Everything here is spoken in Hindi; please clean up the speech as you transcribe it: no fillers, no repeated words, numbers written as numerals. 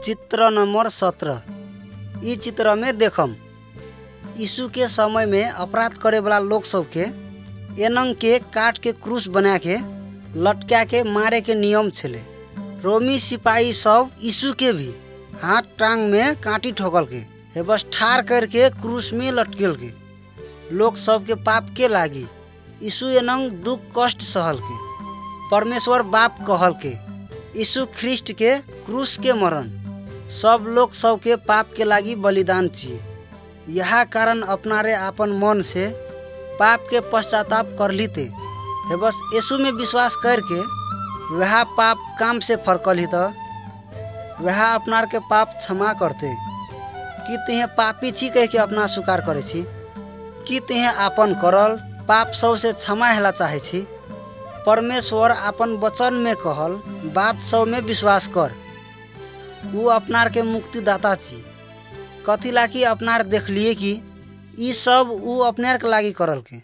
चित्र नंबर 17। इ चित्र में देखम यीशु के समय में अपराध करे वाला लोग सब के एनंग के काट के क्रूस बना के लटका के मारे के नियम छले। रोमी सिपाही सब यीशु के भी हाथ टांग में कांटी ठोकल के बस ठार करके क्रूस में लटकेल के लोग सब के पाप के लागी यीशु एनंग दुख कष्ट सहल के परमेश्वर बाप कहल के यीशु ख्रिस्ट के क्रूस के मरण सब लोग सब के पाप के लागी बलिदान चाहिए। यह कारण अपनारे अपन मन से पाप के पश्चाताप कर लीते है। बस यीशु में विश्वास करके वह पाप काम से फरकल ही तो वह अपनार के पाप क्षमा करते कि तेहे पापी छी कह के अपना स्वीकार करे छी कि तेहे अपन करल पाप सब से क्षमा हेला चाहे छी। परमेश्वर अपन वचन में कहल बात सब में विश्वास कर वो अपनार के मुक्तिदाता छी। कथी लागी अपनार देख लिए कि ई सब वो अपने के लागी करल के।